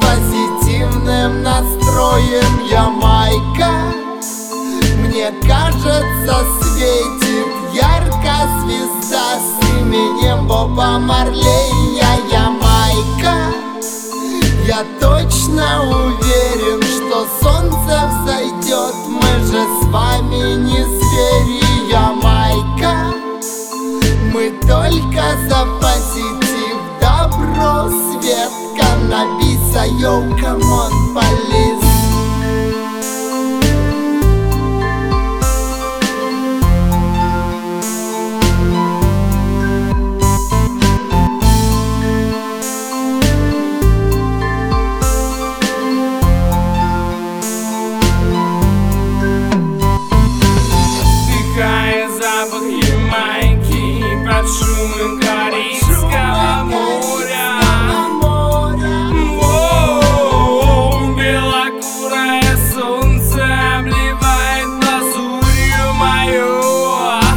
позитивным настроем. Ямайка, мне кажется, светит ярко звезда с именем Боба Марлей. Ямайка, я точно уверен, что солнце взойдет. Мы же с вами не звери. Ямайка, мы только за позитив, добро, свет, каннабиса. Йоу, камон, полис. Запах Ямайки под шумом Карибского моря. Белокурое солнце обливает лазурью мою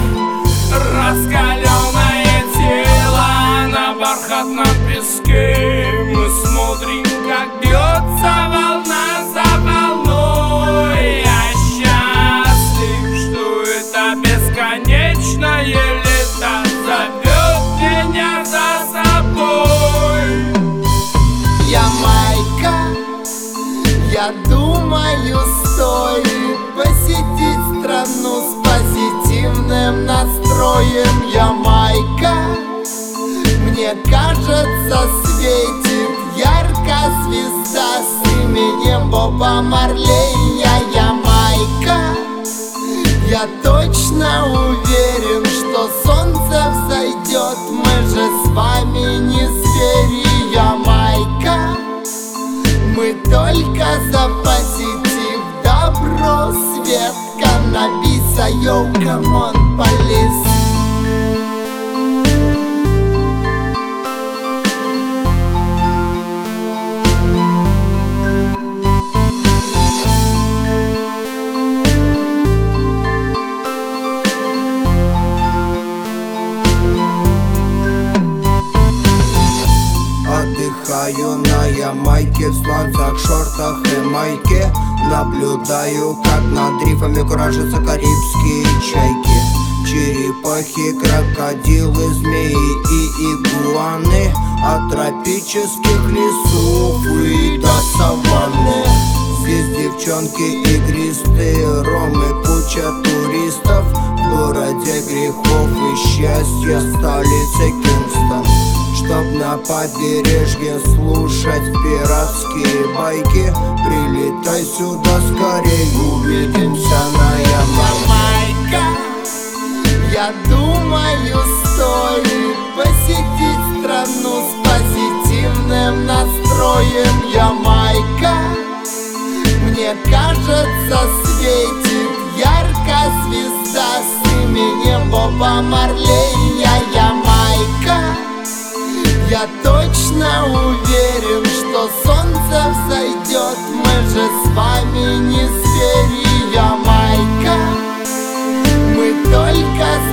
раскаленное тело на бархатном песке. Мы смотрим, как бьется волна за волной. Я счастлив, что это бесконечное лето зовет меня за собой. Ямайка, я думаю, стоит посетить страну с позитивным настроем. Ямайка, мне кажется, светит ярко звезда с именем Боба Марлей. Ямайка, я точно уверен, что солнце взойдет. Мы же с вами не звери. Ямайка, мы только за позитив, добро, свет, каннабиса. Йоу, камон, полис. Отдыхаю на Ямайке в сланцах, шортах и майке. Наблюдаю, как над рифами куражатся карибские чайки. Черепахи, крокодилы, змеи и игуаны. От тропических лесов и до саванны. Здесь девчонки игристые, ром и куча туристов. В городе грехов и счастья, столице Кингстон. Чтоб на побережье слушать пиратские байки, прилетай сюда скорей, увидимся на Ямайке. Я думаю, стоит посетить страну с позитивным настроем. Ямайка, мне кажется, светит ярко звезда с именем Боба Марлей. Ямайка, я точно уверен, что солнце взойдет. Мы же с вами не звери. Ямайка, мы только